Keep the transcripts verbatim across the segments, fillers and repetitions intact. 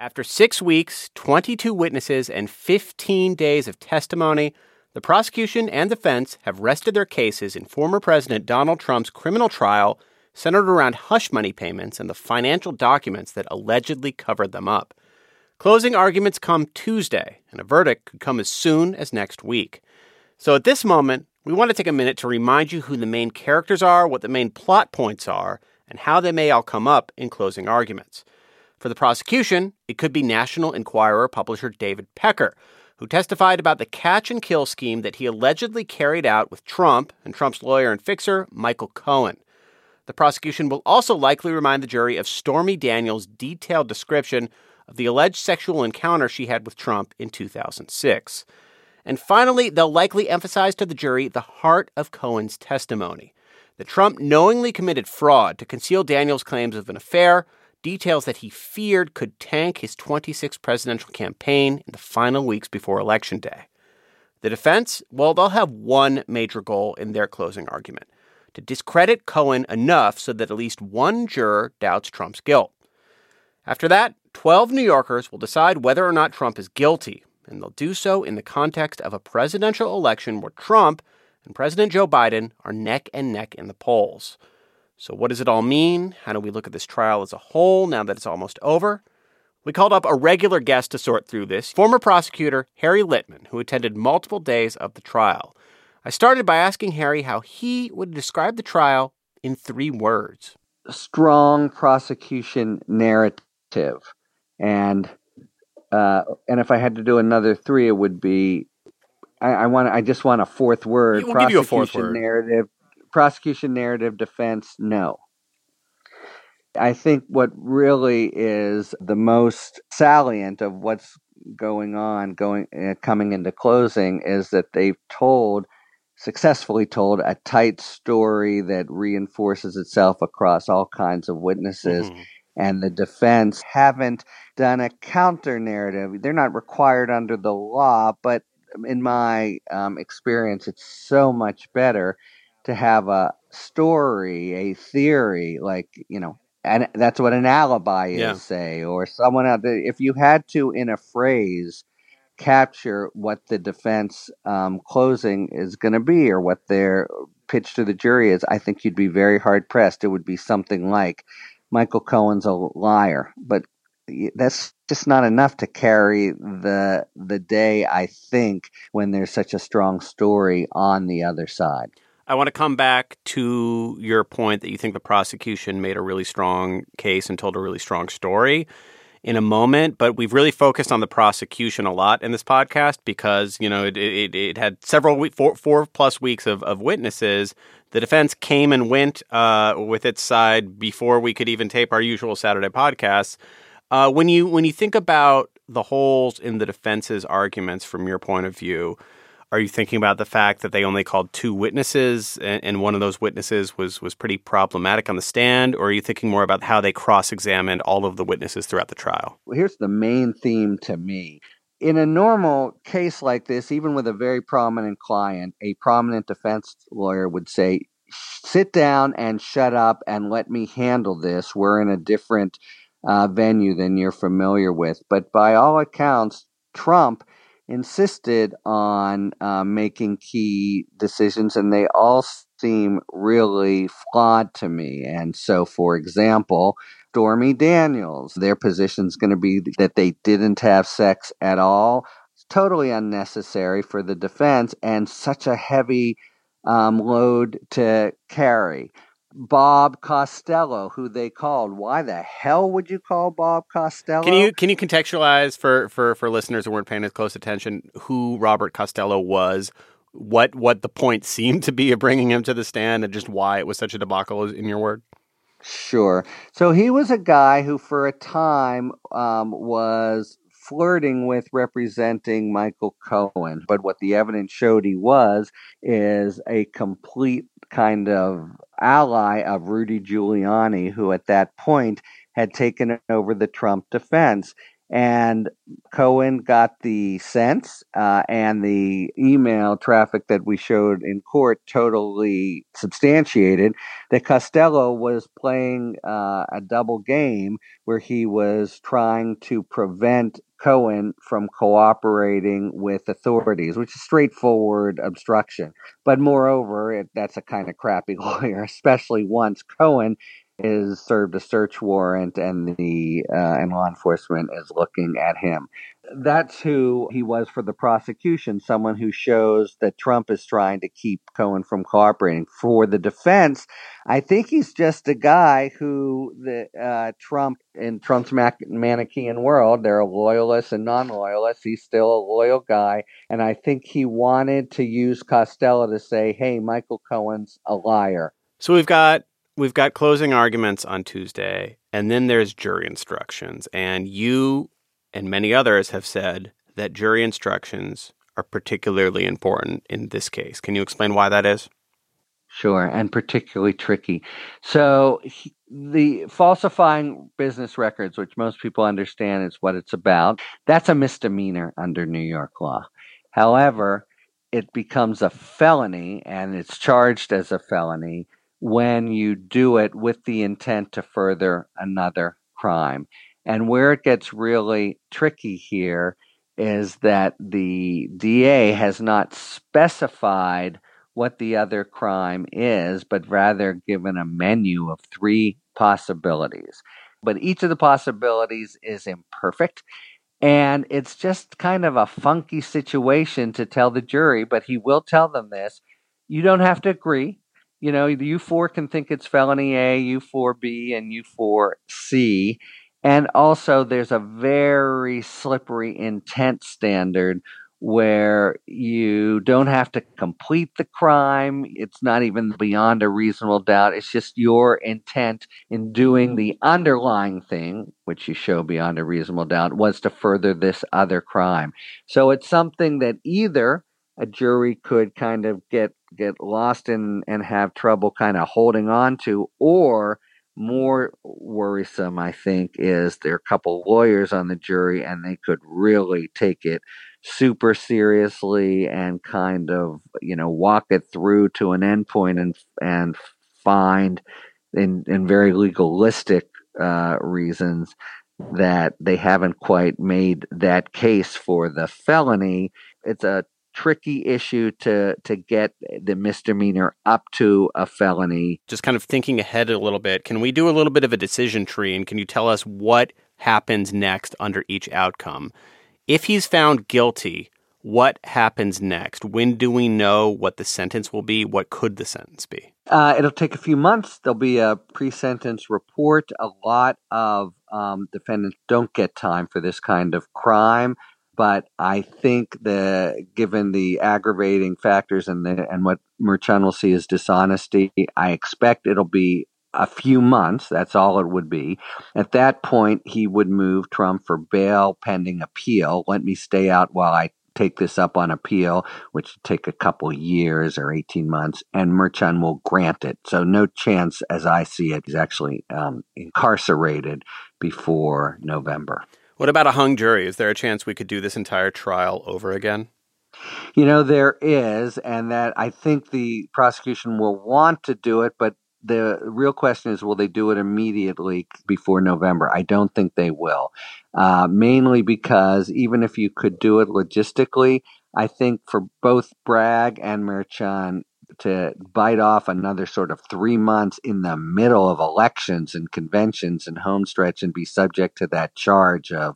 After six weeks, twenty-two witnesses, and fifteen days of testimony, the prosecution and defense have rested their cases in former President Donald Trump's criminal trial centered around hush money payments and the financial documents that allegedly covered them up. Closing arguments come Tuesday, and a verdict could come as soon as next week. So at this moment, we want to take a minute to remind you who the main characters are, what the main plot points are, and how they may all come up in closing arguments. For the prosecution, it could be National Enquirer publisher David Pecker, who testified about the catch-and-kill scheme that he allegedly carried out with Trump and Trump's lawyer and fixer, Michael Cohen. The prosecution will also likely remind the jury of Stormy Daniels' detailed description of the alleged sexual encounter she had with Trump in two thousand six. And finally, they'll likely emphasize to the jury the heart of Cohen's testimony, that Trump knowingly committed fraud to conceal Daniels' claims of an affair, details that he feared could tank his twenty-sixth presidential campaign in the final weeks before Election Day. The defense, well, they'll have one major goal in their closing argument: to discredit Cohen enough so that at least one juror doubts Trump's guilt. After that, twelve New Yorkers will decide whether or not Trump is guilty, and they'll do so in the context of a presidential election where Trump and President Joe Biden are neck and neck in the polls. So what does it all mean? How do we look at this trial as a whole now that it's almost over? We called up a regular guest to sort through this, former prosecutor Harry Litman, who attended multiple days of the trial. I started by asking Harry how he would describe the trial in three words. Strong prosecution narrative. And uh, and if I had to do another three, it would be, I, I want I just want a fourth word. We'll give you a fourth word. Narrative, prosecution narrative, defense, no. I think what really is the most salient of what's going on, going uh, coming into closing, is that they've told, successfully told, a tight story that reinforces itself across all kinds of witnesses. Mm-hmm. And the defense haven't done a counter narrative. They're not required under the law, but in my um, experience, it's so much better to have a story, a theory, like, you know, and that's what an alibi is, yeah. say, or someone else. If you had to, in a phrase, capture what the defense um, closing is going to be or what their pitch to the jury is, I think you'd be very hard-pressed. It would be something like, Michael Cohen's a liar, but that's just not enough to carry the the day, I think, when there's such a strong story on the other side. I want to come back to your point that you think the prosecution made a really strong case and told a really strong story in a moment, but we've really focused on the prosecution a lot in this podcast because, you know, it it, it had several week, four four plus weeks of, of witnesses. The defense came and went uh, with its side before we could even tape our usual Saturday podcasts. Uh, when you when you think about the holes in the defense's arguments from your point of view, are you thinking about the fact that they only called two witnesses and, and one of those witnesses was was pretty problematic on the stand? Or are you thinking more about how they cross-examined all of the witnesses throughout the trial? Well, here's the main theme to me. In a normal case like this, even with a very prominent client, a prominent defense lawyer would say, sit down and shut up and let me handle this. We're in a different uh, venue than you're familiar with. But by all accounts, Trump insisted on uh, making key decisions, and they all seem really flawed to me. And so, for example, Stormy Daniels, their position is going to be that they didn't have sex at all. It's totally unnecessary for the defense and such a heavy um, load to carry. Bob Costello, who they called. Why the hell would you call Bob Costello? Can you can you contextualize for, for, for listeners who weren't paying as close attention who Robert Costello was, what what the point seemed to be of bringing him to the stand, and just why it was such a debacle, in your word? Sure. So he was a guy who for a time um, was flirting with representing Michael Cohen. But what the evidence showed he was is a complete kind of ally of Rudy Giuliani, who at that point had taken over the Trump defense. And Cohen got the sense, uh, and the email traffic that we showed in court totally substantiated that Costello was playing uh, a double game where he was trying to prevent Cohen from cooperating with authorities, which is straightforward obstruction. But moreover, it, that's a kind of crappy lawyer, especially once Cohen is served a search warrant and the uh, and law enforcement is looking at him. That's who he was for the prosecution, someone who shows that Trump is trying to keep Cohen from cooperating. For the defense, I think he's just a guy who the uh, Trump in Trump's Manichaean world, there are loyalists and non-loyalists. He's still a loyal guy, and I think he wanted to use Costello to say, "Hey, Michael Cohen's a liar." So we've got We've got closing arguments on Tuesday, and then there's jury instructions. And you and many others have said that jury instructions are particularly important in this case. Can you explain why that is? Sure, and particularly tricky. So he, the falsifying business records, which most people understand is what it's about, that's a misdemeanor under New York law. However, it becomes a felony, and it's charged as a felony when you do it with the intent to further another crime. And where it gets really tricky here is that the D A has not specified what the other crime is, but rather given a menu of three possibilities. But each of the possibilities is imperfect. And it's just kind of a funky situation to tell the jury, but he will tell them this. You don't have to agree. You know, you four can think it's felony A, you four B, and you four C. And also there's a very slippery intent standard where you don't have to complete the crime. It's not even beyond a reasonable doubt. It's just your intent in doing the underlying thing, which you show beyond a reasonable doubt, was to further this other crime. So it's something that either a jury could kind of get get lost in and have trouble kind of holding on to, or more worrisome, I think, is there are a couple lawyers on the jury and they could really take it super seriously and kind of, you know, walk it through to an endpoint and and find in, in very legalistic uh, reasons that they haven't quite made that case for the felony. It's a tricky issue to to get the misdemeanor up to a felony. Just kind of thinking ahead a little bit, can we do a little bit of a decision tree, and can you tell us what happens next under each outcome? If he's found guilty, what happens next? When do we know what the sentence will be? What could the sentence be? Uh, it'll take a few months. There'll be a pre-sentence report. A lot of um, defendants don't get time for this kind of crime. But I think the given the aggravating factors and the and what Merchan will see as dishonesty, I expect it'll be a few months. That's all it would be. At that point, he would move Trump for bail pending appeal. Let me stay out while I take this up on appeal, which would take a couple years or eighteen months, and Merchan will grant it. So no chance, as I see it, he's actually um, incarcerated before November. What about a hung jury? Is there a chance we could do this entire trial over again? You know, there is, and that I think the prosecution will want to do it, but the real question is, will they do it immediately before November? I don't think they will, uh, mainly because even if you could do it logistically, I think for both Bragg and Merchan to bite off another sort of three months in the middle of elections and conventions and home stretch and be subject to that charge of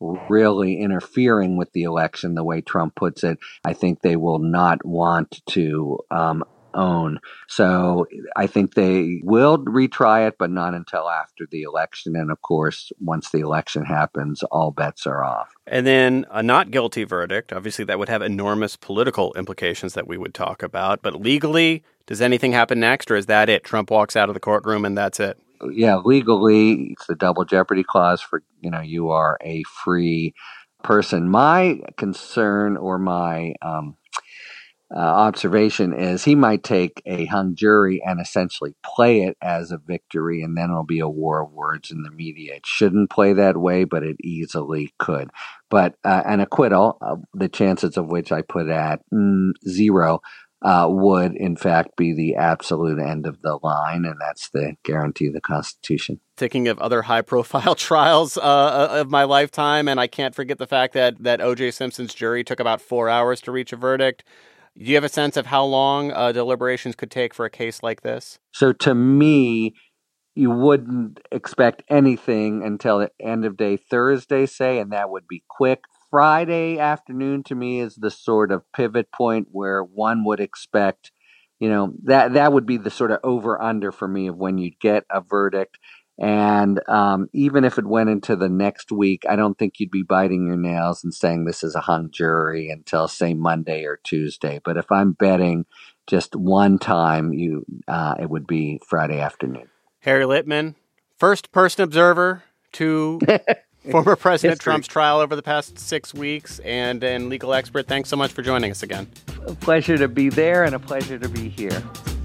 really interfering with the election the way Trump puts it, I think they will not want to um, own. So I think they will retry it, but not until after the election. And of course, once the election happens, all bets are off. And then a not guilty verdict, obviously that would have enormous political implications that we would talk about. But legally, does anything happen next, or is that it? Trump walks out of the courtroom and that's it? Yeah, legally, it's the double jeopardy clause for, you know, you are a free person. My concern or my um, uh, observation is he might take a hung jury and essentially play it as a victory, and then it'll be a war of words in the media. It shouldn't play that way, but it easily could. But uh, an acquittal, uh, the chances of which I put at mm, zero, uh, would in fact be the absolute end of the line, and that's the guarantee of the Constitution. Thinking of other high-profile trials uh, of my lifetime, and I can't forget the fact that that O J. Simpson's jury took about four hours to reach a verdict. Do you have a sense of how long uh, deliberations could take for a case like this? So to me, you wouldn't expect anything until the end of day Thursday, say, and that would be quick. Friday afternoon to me is the sort of pivot point where one would expect, you know, that that would be the sort of over under for me of when you'd get a verdict. And um, even if it went into the next week, I don't think you'd be biting your nails and saying this is a hung jury until, say, Monday or Tuesday. But if I'm betting just one time, you uh, it would be Friday afternoon. Harry Litman, first person observer to former President History. Trump's trial over the past six weeks and, and legal expert. Thanks so much for joining us again. A pleasure to be there and a pleasure to be here.